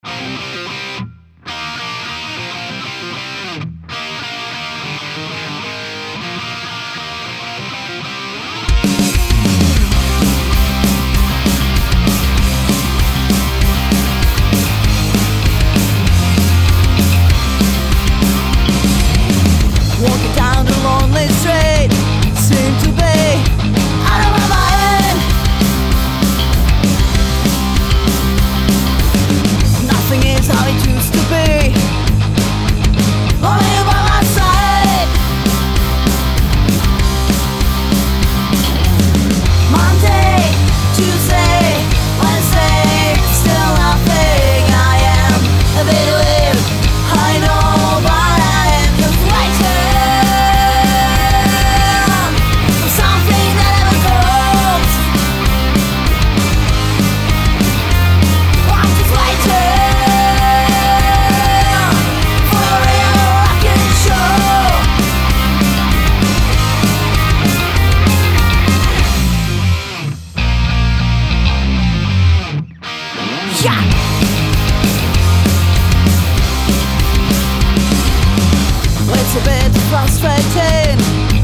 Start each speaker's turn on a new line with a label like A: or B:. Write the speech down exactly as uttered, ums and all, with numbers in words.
A: Walking down the lonely street, seem to be out of my mind. Nothing is how it used to be. Only you by my side. Monday, Tuesday, Wednesday, still nothing. I am a bit weird, I know, but I am just waiting. Yeah. It's a bit frustrating.